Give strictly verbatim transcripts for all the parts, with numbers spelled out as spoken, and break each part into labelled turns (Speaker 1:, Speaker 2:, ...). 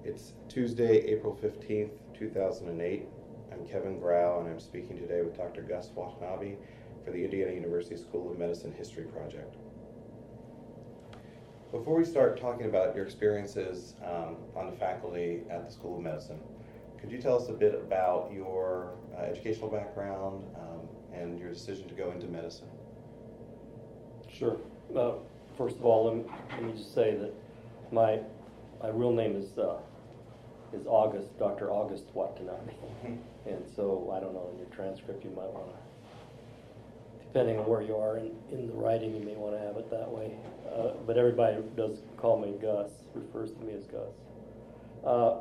Speaker 1: It's Tuesday, April fifteenth, two thousand eight. I'm Kevin Grau, and I'm speaking today with Doctor Gus Watanabe for the Indiana University School of Medicine History Project. Before we start talking about your experiences um, on the faculty at the School of Medicine, could you tell us a bit about your uh, educational background um, and your decision to go into medicine?
Speaker 2: Sure. Uh, first of all, let me, let me just say that my my real name is uh, is August, Doctor August Watanabe, and so I don't know, in your transcript you might want to, depending on where you are in, in the writing, you may want to have it that way. Uh, but everybody does call me Gus, refers to me as Gus. Uh,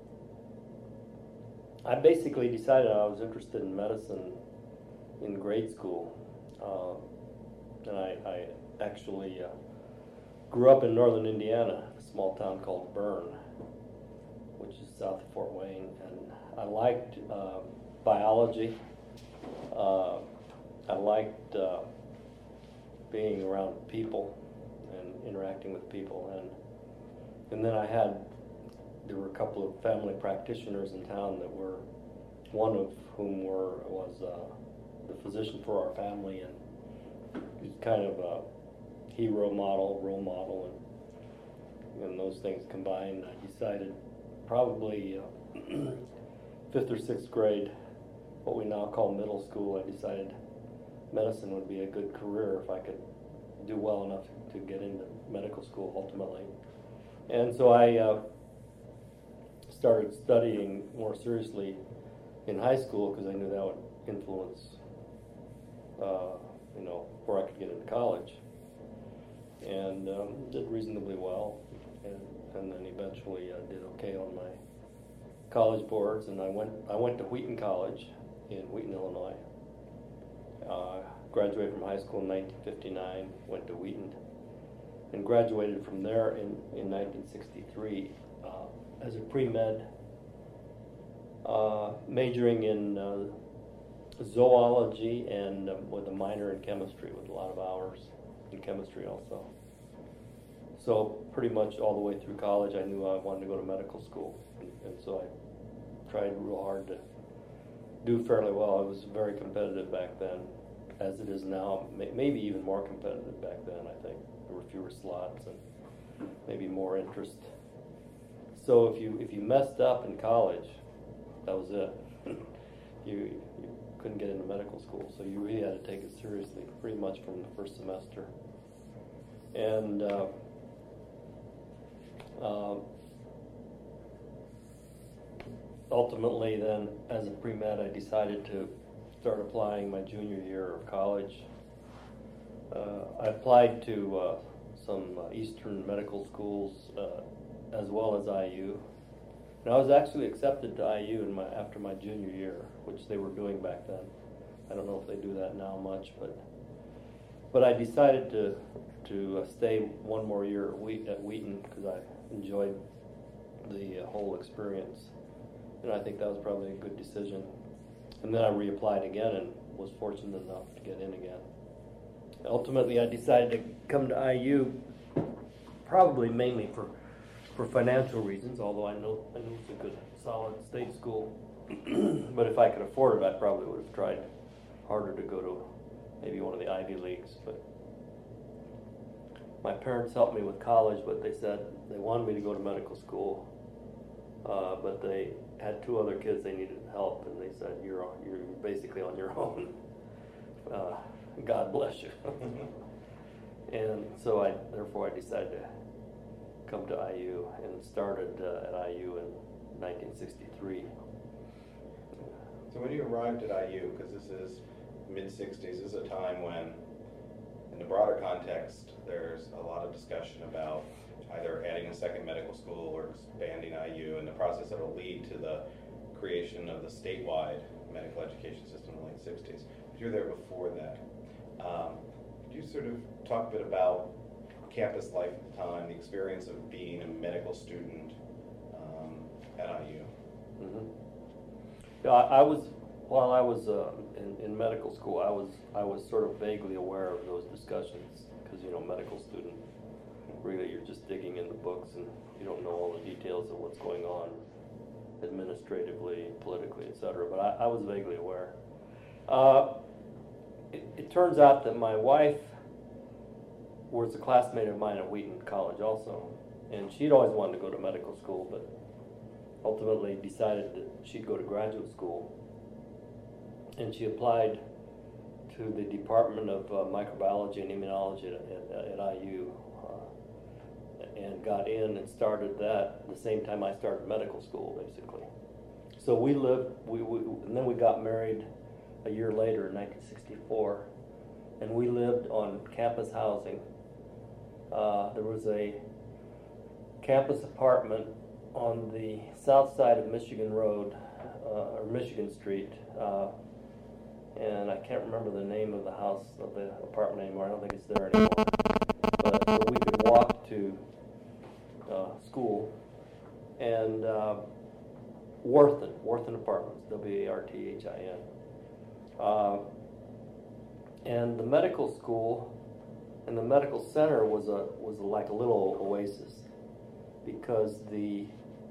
Speaker 2: I basically decided I was interested in medicine in grade school, uh, and I, I actually uh, grew up in northern Indiana, a small town called Bern, which is south of Fort Wayne, and I liked uh, biology. Uh, I liked uh, being around people and interacting with people, and and then I had there were a couple of family practitioners in town that were, one of whom were was uh, the physician for our family, and he's kind of a hero model, role model, and, and those things combined, I decided probably uh, fifth or sixth grade, what we now call middle school, I decided medicine would be a good career if I could do well enough to get into medical school ultimately. And so I uh, started studying more seriously in high school because I knew that would influence, uh, you know, where I could get into college. And um, did reasonably well, and, and then eventually uh, did okay on my college boards. And I went I went to Wheaton College in Wheaton, Illinois. Uh, graduated from high school in nineteen fifty-nine. Went to Wheaton, and graduated from there in in nineteen sixty-three uh, as a pre-med, uh, majoring in uh, zoology and uh, with a minor in chemistry, with a lot of hours in chemistry also. So pretty much all the way through college I knew I wanted to go to medical school, and, and so I tried real hard to do fairly well. It was very competitive back then, as it is now, may, maybe even more competitive back then. I think there were fewer slots and maybe more interest. So if you if you messed up in college, that was it. you, you couldn't get into medical school, so you really had to take it seriously pretty much from the first semester. And uh, uh, ultimately then, as a pre-med, I decided to start applying my junior year of college. Uh, I applied to uh, some uh, Eastern medical schools uh, as well as I U. And I was actually accepted to I U in my, after my junior year, which they were doing back then. I don't know if they do that now much, but but I decided to to uh, stay one more year at, Whe- at Wheaton because I enjoyed the uh, whole experience, and I think that was probably a good decision. And then I reapplied again and was fortunate enough to get in again. Ultimately, I decided to come to I U, probably mainly for for financial reasons, although I know I know it's a good, solid state school. But if I could afford it, I probably would have tried harder to go to maybe one of the Ivy Leagues. But my parents helped me with college, but they said they wanted me to go to medical school, uh, but they had two other kids they needed help, and they said, you're on, you're basically on your own. Uh, God bless you. And so I, therefore, I decided to come to I U and started uh, at I U in nineteen sixty-three.
Speaker 1: So when you arrived at I U, because this is mid sixties, this is a time when, in the broader context, there's a lot of discussion about either adding a second medical school or expanding I U, and the process that will lead to the creation of the statewide medical education system in the late sixties. But you were there before that. Um, could you sort of talk a bit about campus life at the time, the experience of being a medical student um, at I U?
Speaker 2: Mm-hmm. Yeah, I, I was, while I was uh, in, in medical school, I was I was sort of vaguely aware of those discussions because, you know, medical student really you're just digging in the books and you don't know all the details of what's going on administratively, politically, et cetera. But I, I was vaguely aware. Uh, it, it turns out that my wife was a classmate of mine at Wheaton College also, and she'd always wanted to go to medical school, but ultimately decided that she'd go to graduate school. And she applied to the Department of uh, Microbiology and Immunology at, at, at I U, uh, and got in and started that the same time I started medical school, basically. So we lived, we, we and then we got married a year later in nineteen sixty-four, and we lived on campus housing. Uh, there was a campus apartment on the south side of Michigan Road, uh, or Michigan Street, uh, and I can't remember the name of the house of the apartment anymore. I don't think it's there anymore. But so we could walk to uh, school, and uh, Warthen, Warthen Apartments, W A R T H I N. Uh, and the medical school and the medical center was a was like a little oasis, because the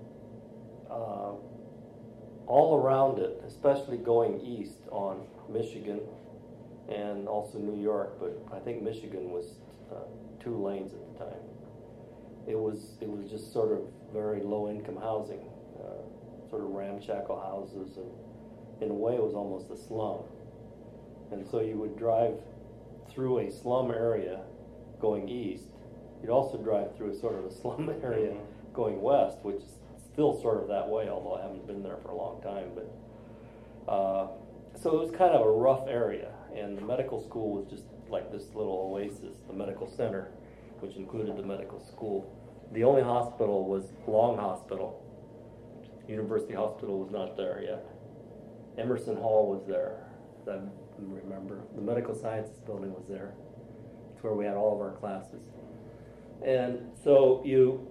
Speaker 2: uh, all around it, especially going east on Michigan and also New York, but I think Michigan was uh, two lanes at the time. It was it was just sort of very low income housing, uh, sort of ramshackle houses, and in a way it was almost a slum. And so you would drive through a slum area going east. You'd also drive through a sort of a slum area going west, which is still sort of that way, although I haven't been there for a long time. But uh, so it was kind of a rough area, and the medical school was just like this little oasis, the medical center, which included the medical school. The only hospital was Long Hospital. University Hospital was not there yet. Emerson Hall was there, as I remember. The Medical Sciences Building was there. It's where we had all of our classes. And so you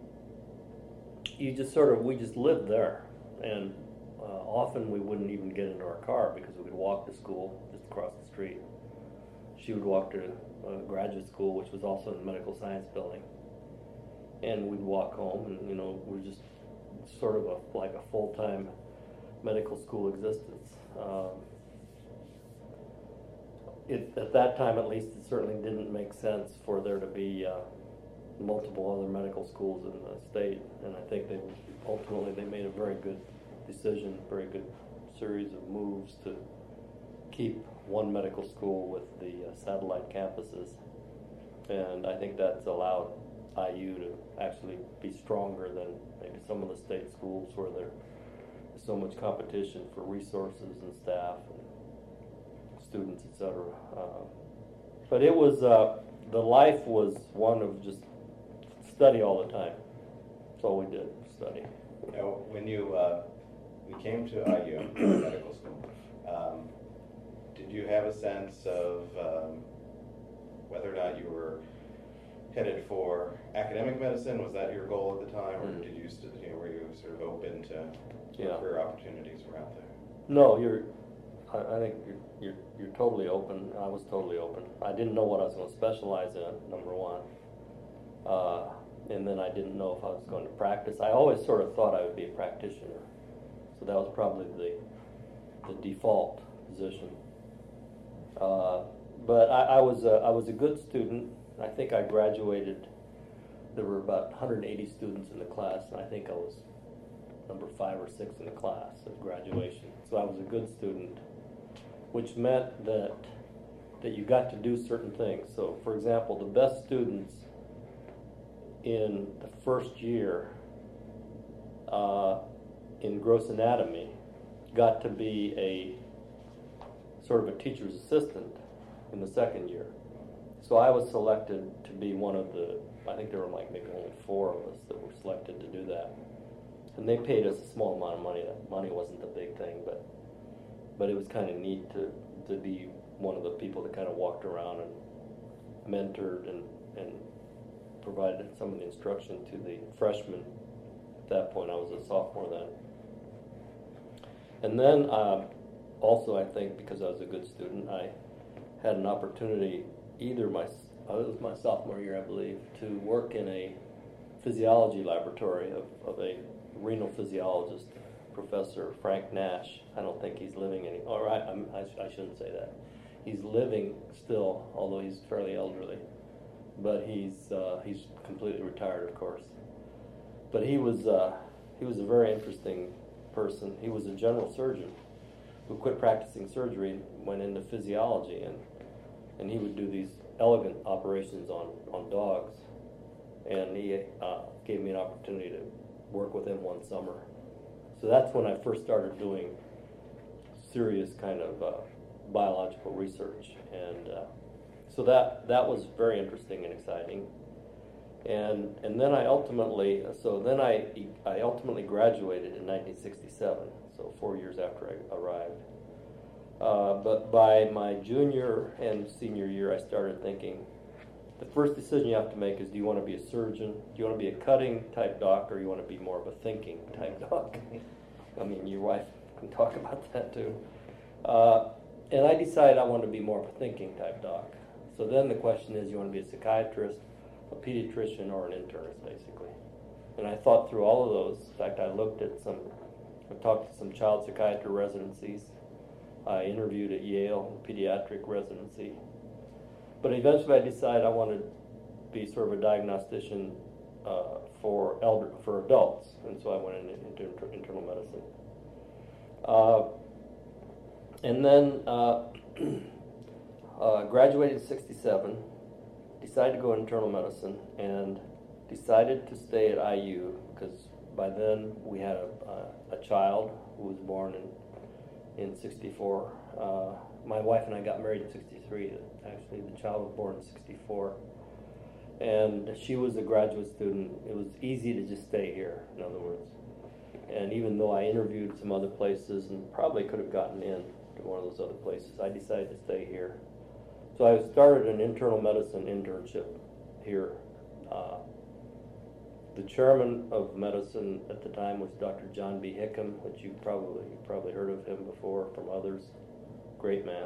Speaker 2: you just sort of, we just lived there. And uh, often we wouldn't even get into our car because we could walk to school just across the street. She would walk to uh, graduate school, which was also in the Medical Science Building. And we'd walk home, and, you know, we're just sort of a, like a full-time medical school existence. Um, it, at that time, at least, it certainly didn't make sense for there to be uh, multiple other medical schools in the state, and I think they ultimately they made a very good decision, very good series of moves to keep one medical school with the uh, satellite campuses, and I think that's allowed I U to actually be stronger than maybe some of the state schools where there's so much competition for resources and staff and students, et cetera. Uh, but it was, uh, the life was one of just study all the time. That's all we did, study.
Speaker 1: Now, when you uh, we came to I U medical school, um, did you have a sense of um, whether or not you were headed for academic medicine? Was that your goal at the time, or
Speaker 2: Mm.
Speaker 1: did you, st- you know, were you sort of open to
Speaker 2: Yeah.
Speaker 1: what career opportunities were out there?
Speaker 2: No, you're, I, I think you're, you're, you're totally open. I was totally open. I didn't know what I was going to specialize in, number one. Uh, and then I didn't know if I was going to practice. I always sort of thought I would be a practitioner. So that was probably the, the default position. Uh, but I, I was a, I was a good student. I think I graduated, there were about one hundred eighty students in the class, and I think I was number five or six in the class at graduation. So I was a good student, which meant that that you got to do certain things. So, for example, the best students in the first year uh, in gross anatomy got to be a sort of a teacher's assistant in the second year. So I was selected to be one of the, I think there were like maybe only four of us that were selected to do that. And they paid us a small amount of money. That money wasn't the big thing, but but it was kind of neat to, to be one of the people that kind of walked around and mentored and, and provided some of the instruction to the freshmen. At that point, I was a sophomore then. And then uh, also, I think, because I was a good student, I had an opportunity. Either my uh, it was my sophomore year, I believe, to work in a physiology laboratory of, of a renal physiologist, Professor Frank Nash. I don't think he's living any, all right, I'm, I, sh- I shouldn't say that. He's living still, although he's fairly elderly, but he's uh, he's completely retired, of course. But he was uh, he was a very interesting person. He was a general surgeon who quit practicing surgery and went into physiology, and and he would do these elegant operations on, on dogs. And he uh, gave me an opportunity to work with him one summer. So that's when I first started doing serious kind of uh, biological research. And uh, so that that was very interesting and exciting. And and then I ultimately, so then I, I ultimately graduated in nineteen sixty-seven, so four years after I arrived. Uh, but by my junior and senior year, I started thinking, the first decision you have to make is, do you want to be a surgeon? Do you want to be a cutting type doc, or you want to be more of a thinking type doc? I mean, your wife can talk about that too. Uh, and I decided I wanted to be more of a thinking type doc. So then the question is, you want to be a psychiatrist, a pediatrician, or an internist, basically. And I thought through all of those. In fact, I looked at some, I talked to some child psychiatry residencies. I interviewed at Yale, pediatric residency. But eventually I decided I wanted to be sort of a diagnostician uh, for elder, for adults. And so I went in, into inter- internal medicine. Uh, and then uh, uh, graduated in sixty-seven, decided to go internal medicine, and decided to stay at I U because by then we had a, a, a child who was born in, in sixty-four. Uh, my wife and I got married in sixty-three. Actually, the child was born in sixty-four. And she was a graduate student. It was easy to just stay here, in other words. And even though I interviewed some other places and probably could have gotten in to one of those other places, I decided to stay here. So I started an internal medicine internship here. Uh, the chairman of medicine at the time was Doctor John B. Hickam, which you probably you probably heard of him before from others. Great man.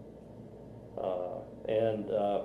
Speaker 2: Uh, and uh,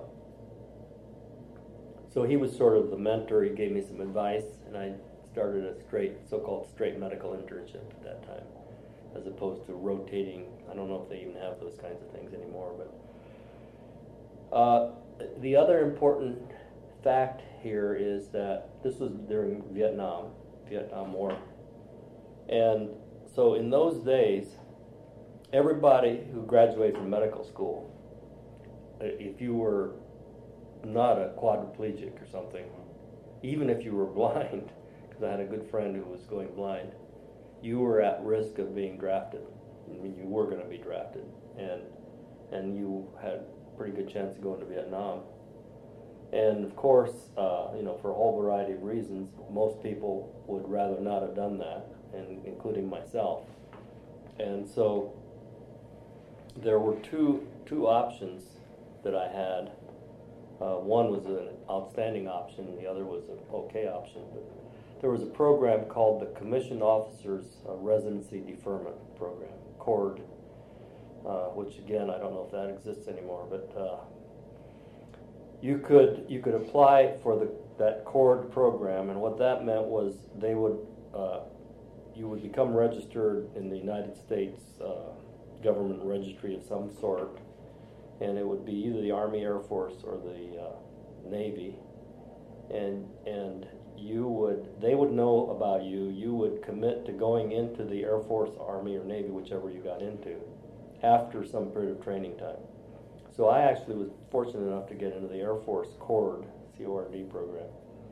Speaker 2: so he was sort of the mentor. He gave me some advice, and I started a straight, so-called straight medical internship at that time, as opposed to rotating. I don't know if they even have those kinds of things anymore. But uh, the other important fact here is that this was during Vietnam, Vietnam War, and so in those days, everybody who graduated from medical school, if you were not a quadriplegic or something, even if you were blind, because I had a good friend who was going blind, you were at risk of being drafted. I mean, you were going to be drafted, and and you had a pretty good chance of going to Vietnam. And of course, uh, you know, for a whole variety of reasons, most people would rather not have done that, and including myself. And so there were two two options that I had. Uh, one was an outstanding option, and the other was an okay option. But there was a program called the Commissioned Officers uh, Residency Deferment Program, CORD, uh, which again, I don't know if that exists anymore, but uh, you could you could apply for the that CORD program, and what that meant was they would uh, you would become registered in the United States uh, government registry of some sort, and it would be either the Army, Air Force, or the uh, Navy, and and you would they would know about you. You would commit to going into the Air Force, Army, or Navy, whichever you got into, after some period of training time. So I actually was fortunate enough to get into the Air Force CORD, C O R D program.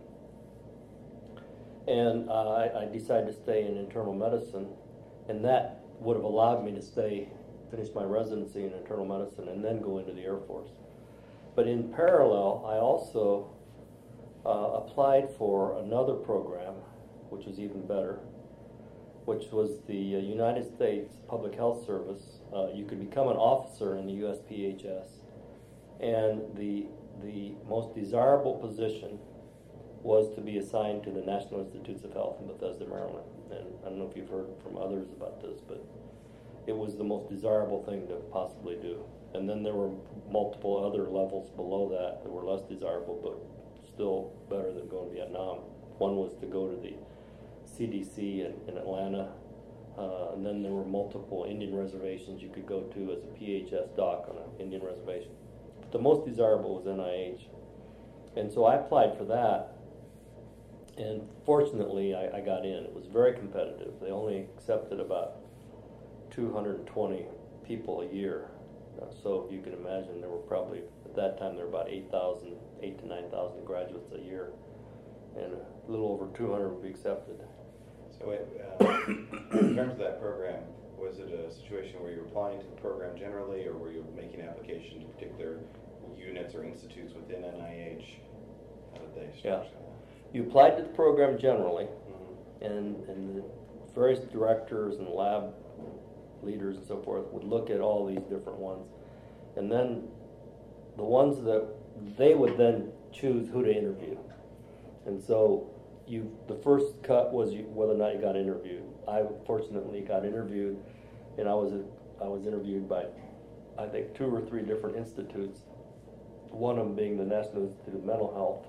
Speaker 2: And uh, I, I decided to stay in internal medicine, and that would have allowed me to stay, finish my residency in internal medicine, and then go into the Air Force. But in parallel, I also uh, applied for another program, which was even better, which was the uh, United States Public Health Service. Uh, you could become an officer in the U S P H S, and the the most desirable position was to be assigned to the National Institutes of Health in Bethesda, Maryland. And I don't know if you've heard from others about this, but it was the most desirable thing to possibly do. And then there were multiple other levels below that that were less desirable, but still better than going to Vietnam. One was to go to the C D C in, in Atlanta, uh, and then there were multiple Indian reservations you could go to as a P H S doc on an Indian reservation. But the most desirable was N I H. And so I applied for that, and fortunately I, I got in. It was very competitive. They only accepted about two hundred twenty people a year. Uh, so if you can imagine, there were probably, at that time, there were about eight thousand, eight to nine thousand graduates a year, and a little over two hundred would be accepted.
Speaker 1: So it, uh, in terms of that program, was it a situation where you were applying to the program generally, or were you making application to particular units or institutes within N I H? How did they structure
Speaker 2: Yeah.
Speaker 1: that?
Speaker 2: You applied to the program generally,
Speaker 1: Mm-hmm.
Speaker 2: and, and the various directors and lab leaders and so forth would look at all these different ones, and then the ones that they would then choose who to interview. And so you, the first cut was you, whether or not you got interviewed. I fortunately got interviewed, and I was I was interviewed by I think two or three different institutes, one of them being the National Institute of Mental Health,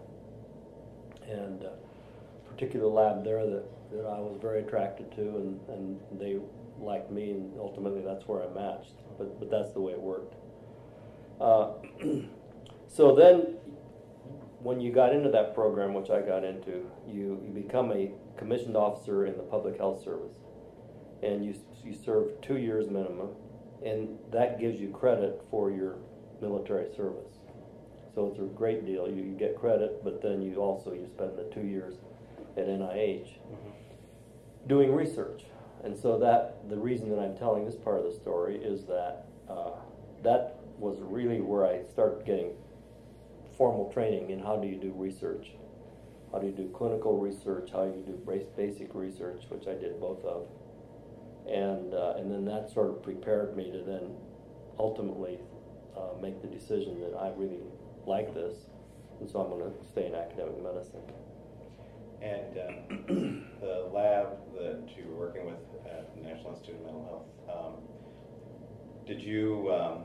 Speaker 2: and a particular lab there that, that I was very attracted to, and, and they liked me, and ultimately that's where I matched. But but that's the way it worked. Uh, so then, when you got into that program, which I got into, you, you become a commissioned officer in the Public Health Service, and you you serve two years minimum, and that gives you credit for your military service. So it's a great deal. You, you get credit, but then you also you spend the two years at N I H mm-hmm. doing research. And so that the reason that I'm telling this part of the story is that uh, that was really where I started getting formal training in how do you do research, how do you do clinical research, how you do basic research, which I did both of, and uh, and then that sort of prepared me to then ultimately uh, make the decision that I really like this, and so I'm going to stay in academic medicine.
Speaker 1: And um, the lab that you were working with at the National Institute of Mental Health, um, did you um,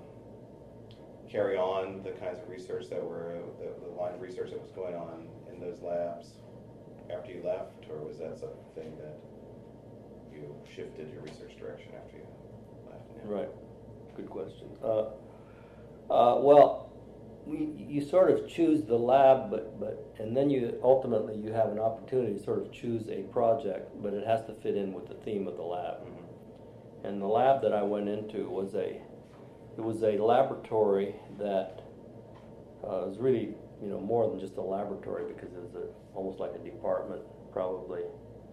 Speaker 1: carry on the kinds of research that were, the, the line of research that was going on in those labs after you left, or was that something that you shifted your research direction after you left? Now?
Speaker 2: Right. Good question. Uh, uh, well, we, you sort of choose the lab, but, but and then you ultimately you have an opportunity to sort of choose a project, but it has to fit in with the theme of the lab. Mm-hmm. And the lab that I went into was a it was a laboratory that uh, was really you know more than just a laboratory, because it was a, almost like a department, probably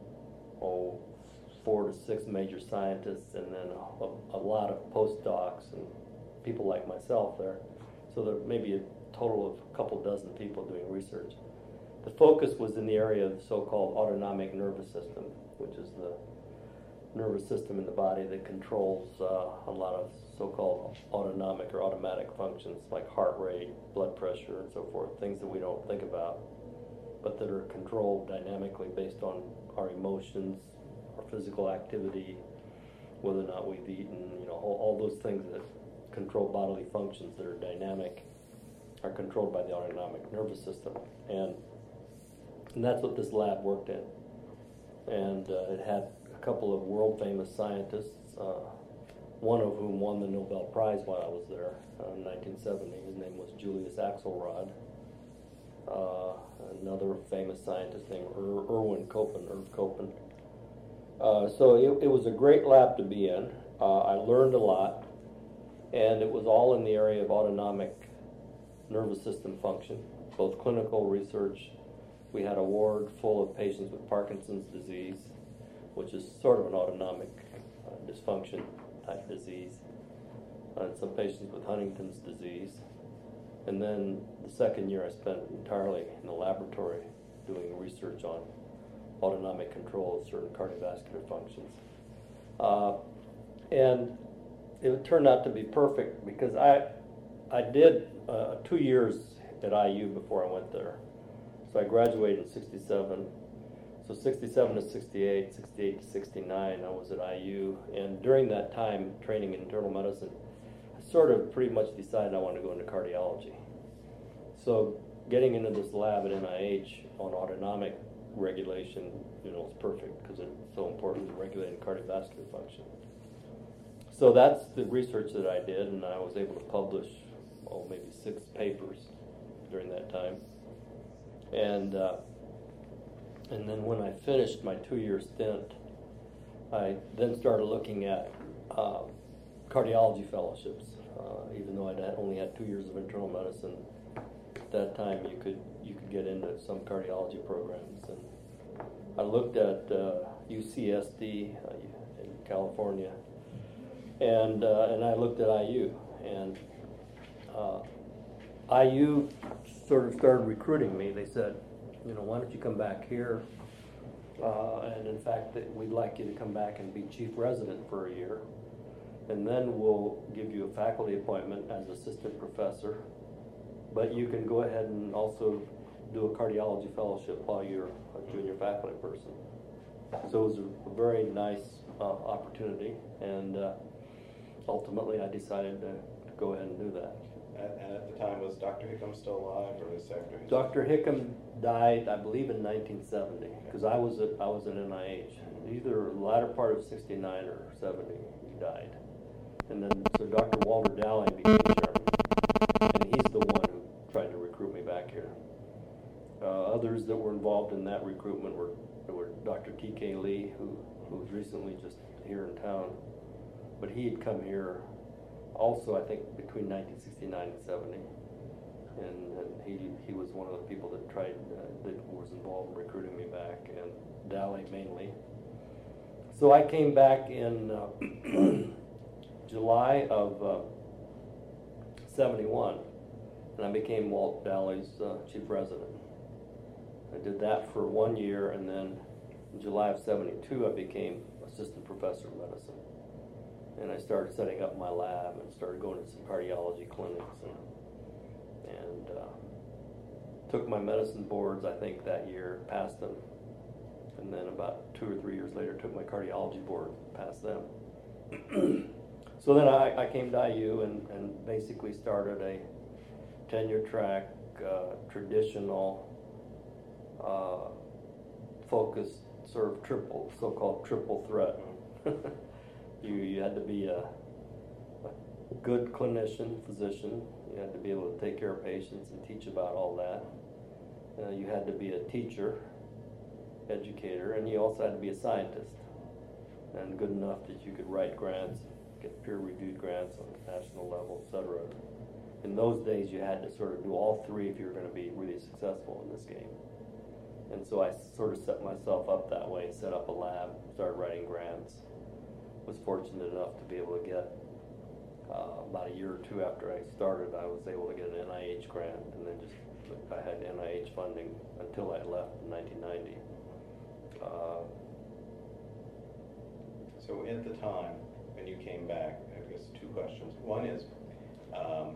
Speaker 2: oh four to six major scientists, and then a, a lot of postdocs and people like myself there. So there may be a total of a couple dozen people doing research. The focus was in the area of the so-called autonomic nervous system, which is the nervous system in the body that controls uh, a lot of so-called autonomic or automatic functions like heart rate, blood pressure, and so forth, things that we don't think about, but that are controlled dynamically based on our emotions, our physical activity, whether or not we've eaten, you know, all, all those things that control bodily functions that are dynamic are controlled by the autonomic nervous system, and and that's what this lab worked in. And uh, it had a couple of world famous scientists, uh, one of whom won the Nobel Prize while I was there uh, in nineteen seventy. His name was Julius Axelrod. Uh, another famous scientist named Ir- Erwin Koppen, Irv Koppen. Uh, so it, it was a great lab to be in. Uh, I learned a lot. And it was all in the area of autonomic nervous system function, both clinical research. We had a ward full of patients with Parkinson's disease, which is sort of an autonomic uh, dysfunction type disease, and some patients with Huntington's disease. And then the second year I spent entirely in the laboratory doing research on autonomic control of certain cardiovascular functions. Uh, and it turned out to be perfect, because I I did uh, two years at I U before I went there. So I graduated in sixty-seven. So sixty-seven to sixty-eight, sixty-eight to sixty-nine, I was at I U. And during that time, training in internal medicine, I sort of pretty much decided I wanted to go into cardiology. So getting into this lab at N I H on autonomic regulation, you know, is perfect because it's so important in regulating cardiovascular function. So that's the research that I did, and I was able to publish, oh, maybe six papers during that time. And uh, and then when I finished my two-year stint, I then started looking at uh, cardiology fellowships. Uh, even though I only had two years of internal medicine, at that time you could you could get into some cardiology programs. And I looked at uh, U C S D uh, in California, and uh, and I looked at I U, and uh, I U sort of started recruiting me. They said, you know, why don't you come back here? Uh, and in fact, that we'd like you to come back and be chief resident for a year, and then we'll give you a faculty appointment as assistant professor. But you can go ahead and also do a cardiology fellowship while you're a junior faculty person. So it was a, a very nice uh, opportunity, and uh, ultimately I decided to, to go ahead and do that.
Speaker 1: And, and at the time, was Doctor Hickam still alive, or was after he
Speaker 2: Doctor Hickam died, I believe, in nineteen seventy, because I was at I was at N I H. Either the latter part of sixty-nine or seventy, he died. And then so Doctor Walter Dowling became chairman, and he's the one who tried to recruit me back here. Uh, others that were involved in that recruitment were were Doctor T K Lee, who who was recently just here in town, but he had come here also, I think, between nineteen sixty-nine and seventy, and, and he he was one of the people that tried uh, that was involved in recruiting me back, and Dally mainly. So I came back in uh, July of uh, seventy-one, and I became Walt Dally's uh, chief resident. I did that for one year, and then in July of seventy-two, I became assistant professor of medicine. And I started setting up my lab and started going to some cardiology clinics, and, and uh, took my medicine boards, I think, that year, passed them. And then about two or three years later, took my cardiology board, passed them. So then I, I came to I U and, and basically started a tenure track, uh, traditional, uh, focused sort of triple, so-called triple threat. You, you had to be a, a good clinician, physician. You had to be able to take care of patients and teach about all that. Uh, you had to be a teacher, educator, and you also had to be a scientist. And good enough that you could write grants, get peer-reviewed grants on the national level, et cetera. In those days, you had to sort of do all three if you were going to be really successful in this game. And so I sort of set myself up that way, set up a lab, started writing grants. Was fortunate enough to be able to get, uh, about a year or two after I started, I was able to get an N I H grant, and then just, I had N I H funding until I left in nineteen ninety. Uh,
Speaker 1: So at the time, when you came back, I guess two questions. One is, um,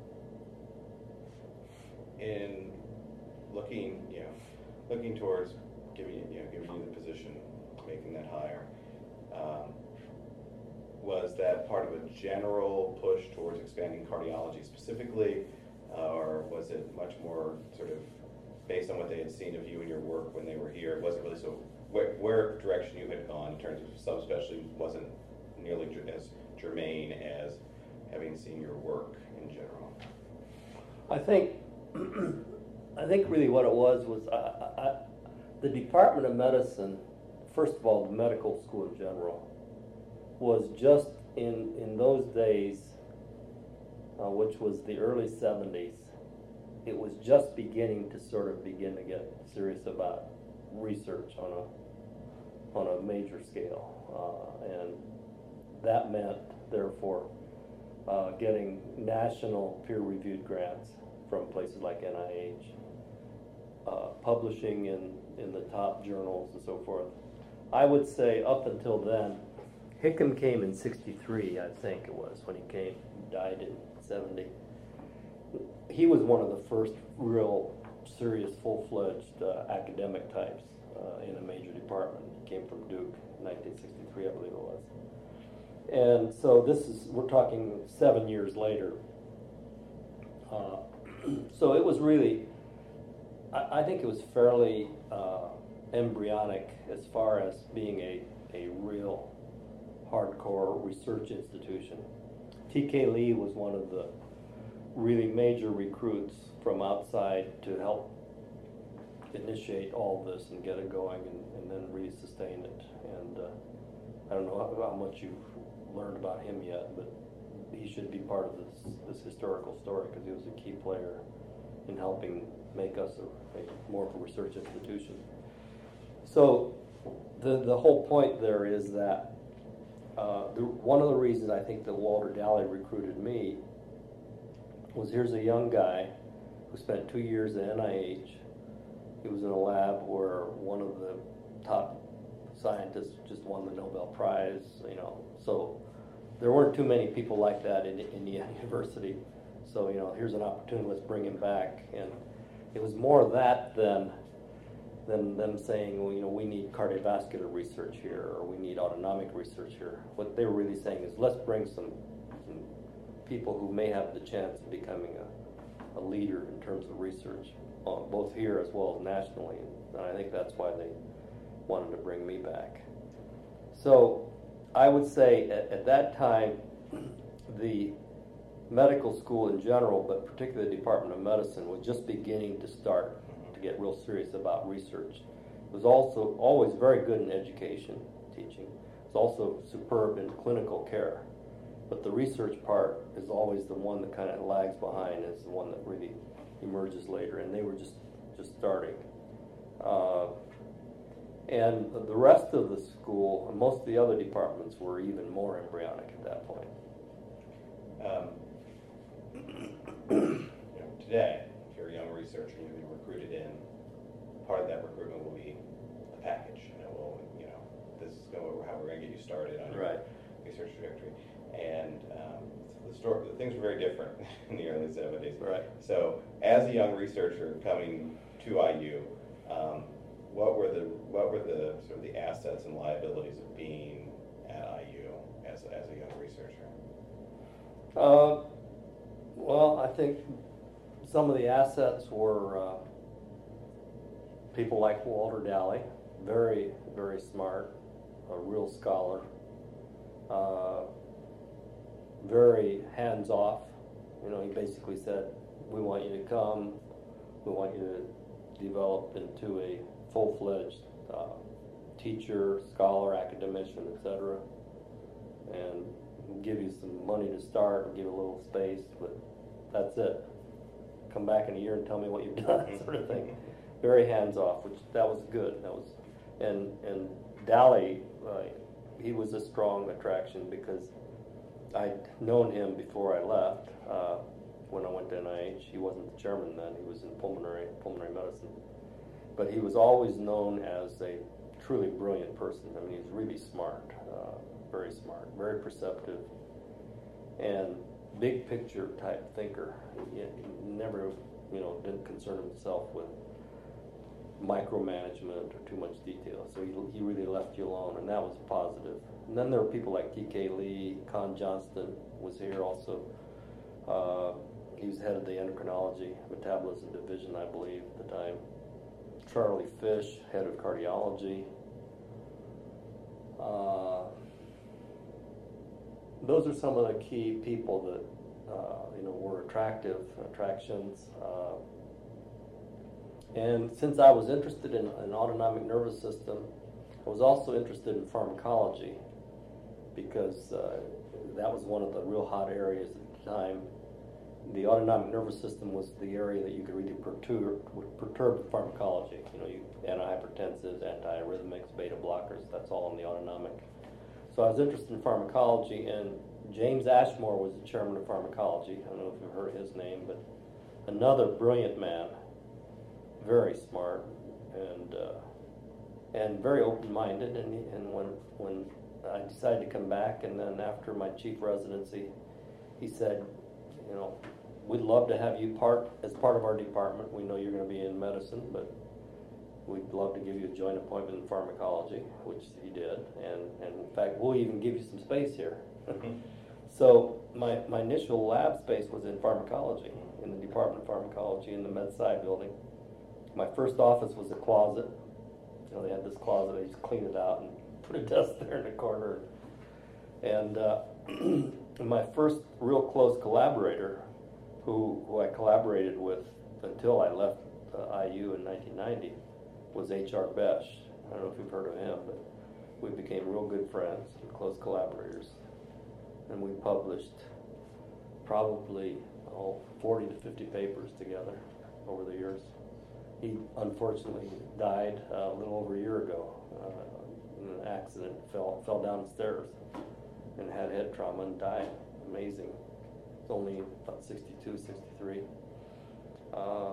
Speaker 1: in looking, you know, looking towards giving you, you know, giving you the position, making that hire, um, was that part of a general push towards expanding cardiology specifically, uh, or was it much more sort of based on what they had seen of you and your work when they were here? It wasn't really so, where, where direction you had gone in terms of subspecialty wasn't nearly as germane as having seen your work in general?
Speaker 2: I think, I think really what it was was I, I, the Department of Medicine, first of all, the medical school in general, was just in, in those days, uh, which was the early seventies, it was just beginning to sort of begin to get serious about research on a, on a major scale. Uh, and that meant, therefore, uh, getting national peer-reviewed grants from places like N I H, uh, publishing in, in the top journals and so forth. I would say up until then, Hickam came in sixty-three, I think it was, when he came. He died in seventy. He was one of the first real serious, full-fledged uh, academic types uh, in a major department. He came from Duke in nineteen sixty-three, I believe it was. And so this is, we're talking seven years later. Uh, so it was really, I, I think it was fairly uh, embryonic as far as being a, a real hardcore research institution. T K Lee was one of the really major recruits from outside to help initiate all this and get it going, and, and then really sustain it. And uh, I don't know how, how much you've learned about him yet, but he should be part of this, this historical story, because he was a key player in helping make us a, a more of a research institution. So the, the whole point there is that uh, the, one of the reasons I think that Walter Dally recruited me was, here's a young guy who spent two years at N I H. He was in a lab where one of the top scientists just won the Nobel Prize, you know. So there weren't too many people like that in Indiana University. So, you know, here's an opportunity, let's bring him back. And it was more that than than them saying, well, you know, we need cardiovascular research here, or we need autonomic research here. What they were really saying is, let's bring some, some people who may have the chance of becoming a, a leader in terms of research, uh, both here as well as nationally. And I think that's why they wanted to bring me back. So I would say at, at that time, the medical school in general, but particularly the Department of Medicine, was just beginning to start to get real serious about research. It was also always very good in education, teaching. It was also superb in clinical care. But the research part is always the one that kind of lags behind, is the one that really emerges later, and they were just, just starting. Uh, and the rest of the school, and most of the other departments, were even more embryonic at that point.
Speaker 1: Um, you know, today, if you're a young researcher, you'll be recruited in. Part of that recruitment will be a package. You know, well, you know, this is going, how we're going to get you started on your
Speaker 2: right.
Speaker 1: research trajectory. And um, the story, the things were very different in the early seventies.
Speaker 2: Right. So,
Speaker 1: as a young researcher coming to I U, um, what were the what were the sort of the assets and liabilities of being at I U as as a young researcher?
Speaker 2: Uh, well, I think some of the assets were uh, people like Walter Dally, very, very smart, a real scholar, uh, very hands-off. You know, he basically said, we want you to come, we want you to develop into a full-fledged uh, teacher, scholar, academician, et cetera, and give you some money to start and give a little space, but that's it. Come back in a year and tell me what you've done, sort of thing. Very hands-off, which that was good. That was, and and Dally, uh, he was a strong attraction because I'd known him before I left. Uh, when I went to N I H, he wasn't the chairman then. He was in pulmonary pulmonary medicine, but he was always known as a truly brilliant person. I mean, he was really smart, uh, very smart, very perceptive, and big picture type thinker. He never, you know, didn't concern himself with micromanagement or too much detail. So he, he really left you alone, and that was positive. And then there were people like T K Lee, Con Johnston was here also. Uh, he was head of the endocrinology metabolism division, I believe, at the time. Charlie Fish, head of cardiology. Uh, those are some of the key people that uh, you know were attractive attractions. Uh, and since I was interested in an autonomic nervous system, I was also interested in pharmacology, because uh, that was one of the real hot areas at the time. The autonomic nervous system was the area that you could really perturb, perturb pharmacology. You know, you, antihypertensives, antiarrhythmics, beta blockers, that's all in the autonomic. So I was interested in pharmacology, and James Ashmore was the chairman of pharmacology. I don't know if you've heard his name, but another brilliant man, very smart, and uh, and very open-minded. And, he, and when when I decided to come back, and then after my chief residency, he said, you know, we'd love to have you part as part of our department. We know you're going to be in medicine, but we'd love to give you a joint appointment in pharmacology, which he did. And, and in fact, we'll even give you some space here. So my, my initial lab space was in pharmacology, in the Department of Pharmacology in the MedSci building. My first office was a closet. You know, they had this closet, I just cleaned it out and put a desk there in the corner. And uh, my first real close collaborator, who, who I collaborated with until I left uh, I U in nineteen ninety, was H R Besh. I don't know if you've heard of him, but we became real good friends and close collaborators. And we published probably oh, forty to fifty papers together over the years. He unfortunately died uh, a little over a year ago uh, in an accident. Fell fell down the stairs and had head trauma and died. Amazing. It's only about sixty-two, sixty-three. Uh,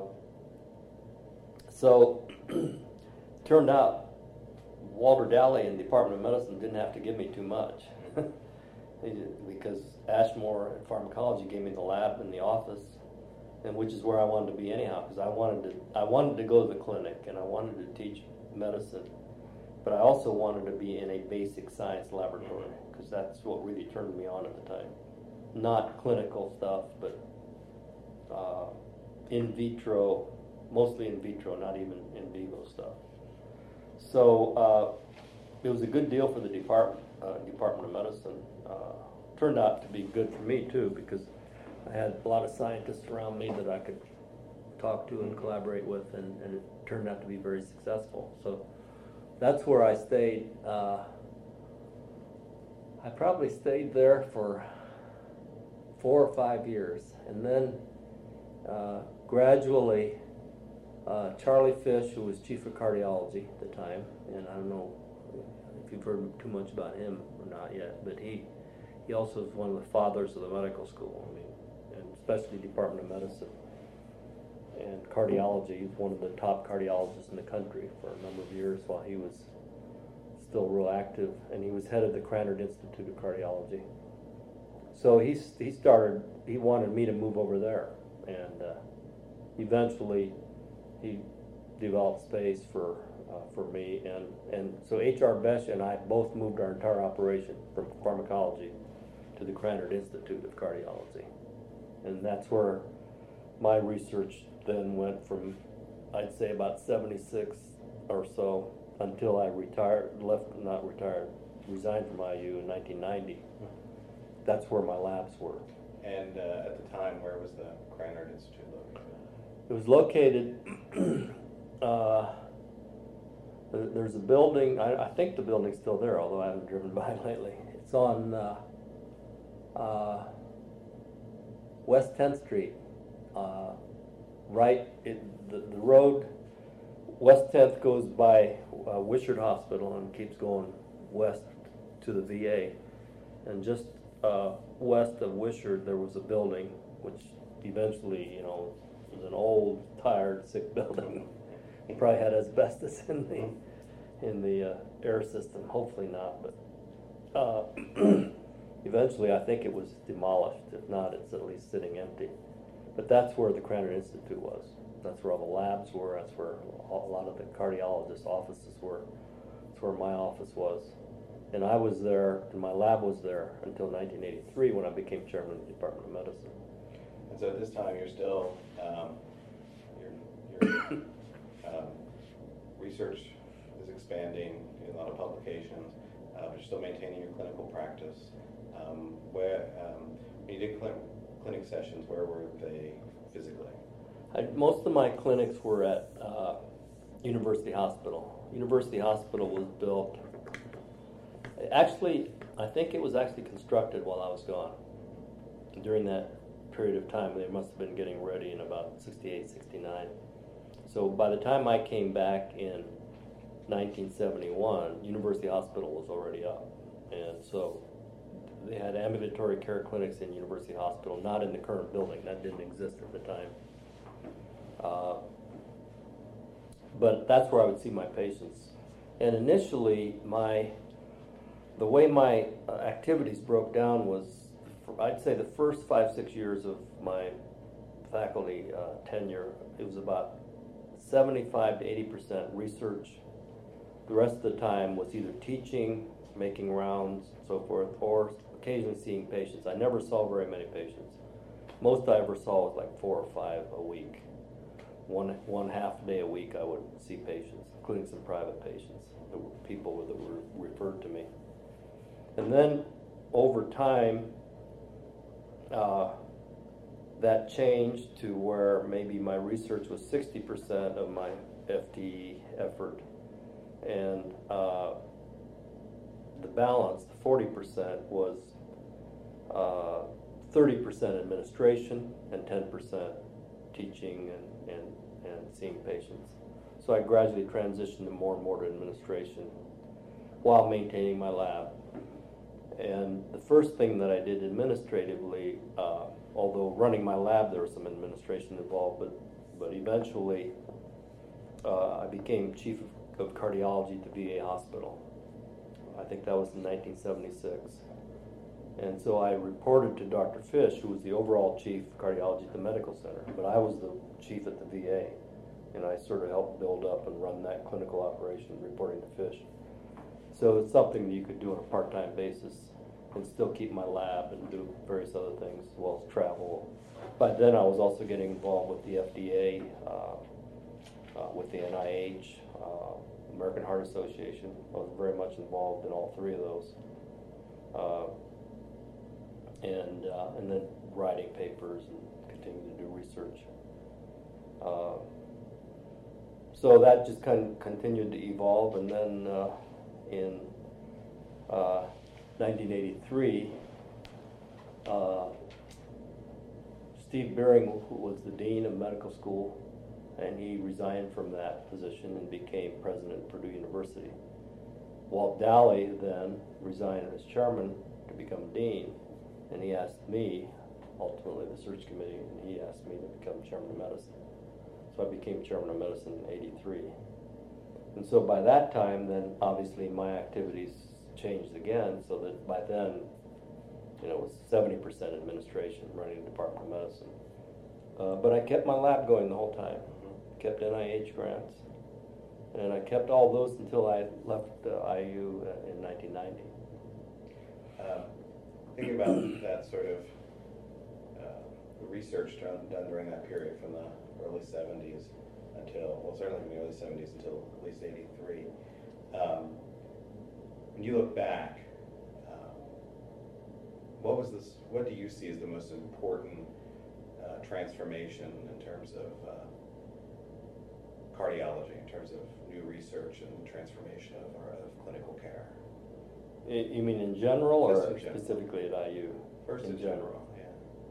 Speaker 2: so turned out Walter Daly in the Department of Medicine didn't have to give me too much. Because Ashmore and Pharmacology gave me the lab and the office, and which is where I wanted to be anyhow, because I wanted to I wanted to go to the clinic and I wanted to teach medicine, but I also wanted to be in a basic science laboratory, because that's what really turned me on at the time. Not clinical stuff, but uh, in vitro, mostly in vitro, not even in vivo stuff. So uh, it was a good deal for the department, uh, Department of Medicine. Uh, turned out to be good for me too, because I had a lot of scientists around me that I could talk to and collaborate with, and, and it turned out to be very successful. So that's where I stayed. Uh, I probably stayed there for four or five years, and then uh, gradually uh, Charlie Fish, who was chief of cardiology at the time, and I don't know if you've heard too much about him or not yet, but he he also is one of the fathers of the medical school, I mean, and especially Department of Medicine and cardiology. He's one of the top cardiologists in the country for a number of years while he was still real active, and he was head of the Krannert Institute of Cardiology. So he he started. He wanted me to move over there, and uh, eventually he developed space for uh, for me, and and so H R Besh and I both moved our entire operation from pharmacology to the Krannert Institute of Cardiology, and that's where my research then went from, I'd say, about seventy-six or so until I retired, left, not retired, resigned from I U in nineteen ninety. That's where my labs were.
Speaker 1: And uh, at the time, where was the Krannert Institute located?
Speaker 2: It was located, uh, there's a building, I, I think the building's still there, although I haven't driven by lately. It's on uh, uh, West tenth Street, uh, right, it, the, the road, West tenth goes by uh, Wishart Hospital and keeps going west to the V A. And just uh, west of Wishart, there was a building which eventually, you know, was an old, tired, sick building. It probably had asbestos in the in the uh, air system. Hopefully not, but uh, eventually I think it was demolished. If not, it's at least sitting empty. But that's where the Krannert Institute was. That's where all the labs were. That's where a lot of the cardiologists' offices were. That's where my office was. And I was there, and my lab was there until nineteen eighty-three, when I became chairman of the Department of Medicine.
Speaker 1: And so at this time, you're still, um, your, your um, research is expanding, in a lot of publications, uh, but you're still maintaining your clinical practice. Um, where, um, when you did cl clinic sessions, where were they physically?
Speaker 2: I, most of my clinics were at uh, University Hospital. University Hospital was built, actually, I think it was actually constructed while I was gone. During that period of time, they must have been getting ready in about sixty-eight, sixty-nine. So by the time I came back in nineteen seventy-one, University Hospital was already up. And so they had ambulatory care clinics in University Hospital, not in the current building. That didn't exist at the time. Uh, but that's where I would see my patients. And initially, my the way my uh, activities broke down was, I'd say the first five, six years of my faculty uh, tenure, it was about seventy-five to eighty percent research. The rest of the time was either teaching making rounds, so forth, or occasionally seeing patients. I never saw very many patients. Most I ever saw was like four or five a week. One, one half day a week I would see patients, including some private patients, that were people that were referred to me. And then over time, uh, that changed to where maybe my research was sixty percent of my F T E effort, and uh, the balance, the forty percent, was uh, thirty percent administration and ten percent teaching and, and, and seeing patients. So I gradually transitioned to more and more to administration while maintaining my lab. And the first thing that I did administratively, uh, although running my lab there was some administration involved, but, but eventually uh, I became chief of, of cardiology at the V A hospital. I think that was in nineteen seventy-six. And so I reported to Doctor Fish, who was the overall chief of cardiology at the medical center, but I was the chief at the V A, and I sort of helped build up and run that clinical operation, reporting to Fish. So it's something that you could do on a part-time basis and still keep my lab and do various other things as well as travel. By then I was also getting involved with the F D A, uh, uh, with the N I H, uh, American Heart Association. I was very much involved in all three of those. Uh, and uh, and then writing papers and continuing to do research. Uh, so that just kind of continued to evolve, and then uh, in uh, nineteen eighty-three, uh, Steve Beering, who was the dean of medical school, and he resigned from that position and became president of Purdue University. Walt Dally then resigned as chairman to become dean, and he asked me, ultimately the search committee, and he asked me to become chairman of medicine. So I became chairman of medicine in eighty-three. And so by that time, then obviously my activities changed again, so that by then, you know, it was seventy percent administration, running the Department of Medicine. Uh, but I kept my lab going the whole time, kept N I H grants, and I kept all those until I left uh, I U uh, in nineteen ninety.
Speaker 1: Um, thinking about that sort of uh, research done, done during that period from the early seventies until, well, certainly from the early seventies until at least eighty-three. Um, when you look back, um, what was this? What do you see as the most important uh, transformation in terms of uh, cardiology, in terms of new research and transformation of, our, of clinical care?
Speaker 2: You mean in general,
Speaker 1: Just
Speaker 2: or
Speaker 1: in general.
Speaker 2: Specifically at I U?
Speaker 1: First in, in general, general, yeah.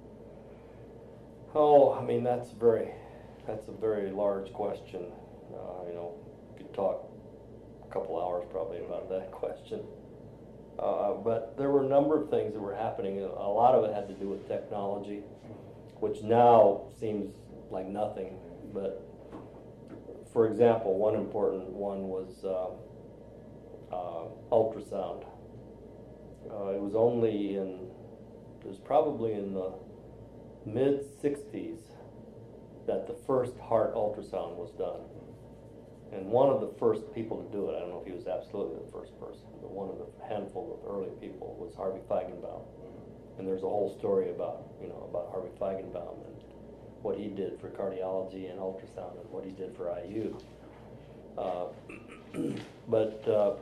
Speaker 2: Oh, I mean, that's very, that's a very large question. Uh, you know, you could talk a couple hours probably about that question. Uh, but there were a number of things that were happening. A lot of it had to do with technology, which now seems like nothing. But for example, one important one was uh, uh, ultrasound. Uh, it was only in, it was probably in the mid sixties that the first heart ultrasound was done. And one of the first people to do it, I don't know if he was absolutely the first person, but one of the handful of early people was Harvey Feigenbaum. And there's a whole story about, you know, about Harvey Feigenbaum and what he did for cardiology and ultrasound and what he did for I U. Uh, but, uh,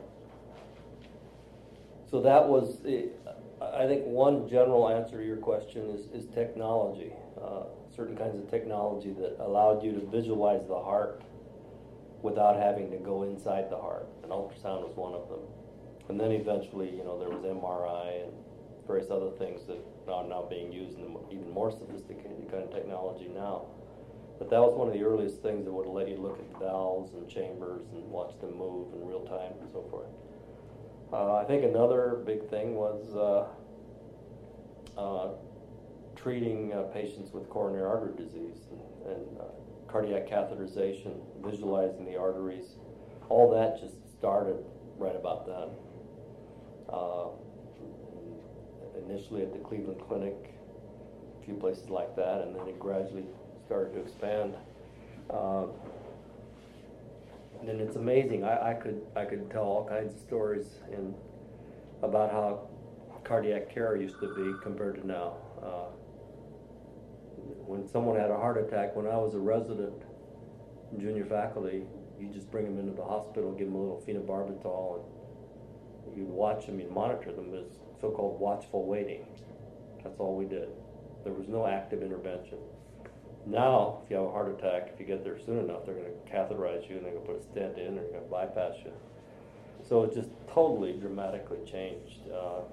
Speaker 2: so that was, I think one general answer to your question is, is technology. Uh, certain kinds of technology that allowed you to visualize the heart without having to go inside the heart. And ultrasound was one of them. And then eventually, you know, there was M R I and various other things that are now being used in even more sophisticated kind of technology now. But that was one of the earliest things that would let you look at valves and chambers and watch them move in real time and so forth. Uh, I think another big thing was uh, uh, treating uh, patients with coronary artery disease and, and uh, cardiac catheterization, visualizing the arteries. All that just started right about then. Uh, initially at the Cleveland Clinic, a few places like that, and then it gradually started to expand. Uh, and it's amazing. I, I could I could tell all kinds of stories in about how cardiac care used to be compared to now. Uh, when someone had a heart attack, when I was a resident junior faculty, you just bring them into the hospital, give them a little phenobarbital, and you'd watch them, you'd monitor them as so-called watchful waiting. That's all we did. There was no active intervention. Now, if you have a heart attack, if you get there soon enough, they're going to catheterize you and they're going to put a stent in and they're going to bypass you. So it just totally dramatically changed.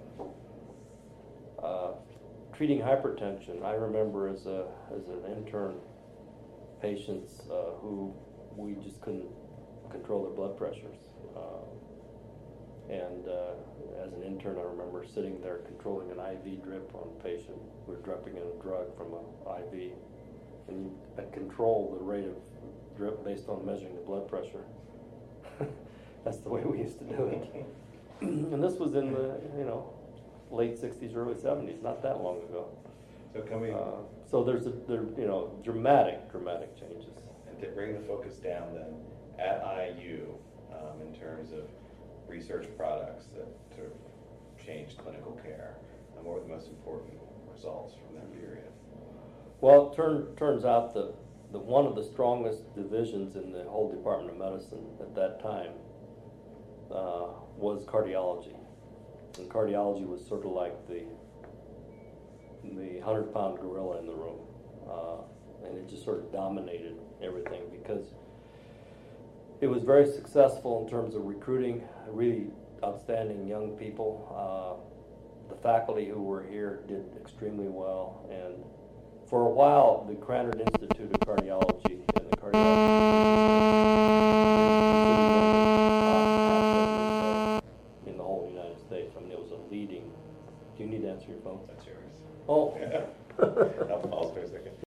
Speaker 2: Uh, uh, treating hypertension, I remember as a as an intern, patients uh, who we just couldn't control their blood pressures. Uh, and uh, as an intern, I remember sitting there controlling an I V drip on a patient. We were dropping in a drug from an I V, and you I control the rate of drip based on measuring the blood pressure. That's the way we used to do it. And this was in the, you know, late sixties, early seventies, not that long ago.
Speaker 1: So coming,
Speaker 2: uh, so there's a, there, you know, dramatic, dramatic changes.
Speaker 1: And to bring the focus down then, at I U, um, in terms of research products that sort of changed clinical care, and what were the most important results from that period?
Speaker 2: Well, it turn, turns out that the, one of the strongest divisions in the whole Department of Medicine at that time uh, was cardiology. And cardiology was sort of like the the hundred-pound gorilla in the room. Uh, and it just sort of dominated everything because it was very successful in terms of recruiting really outstanding young people. Uh, the faculty who were here did extremely well, and for a while the Krannert Institute of Cardiology and the Cardiology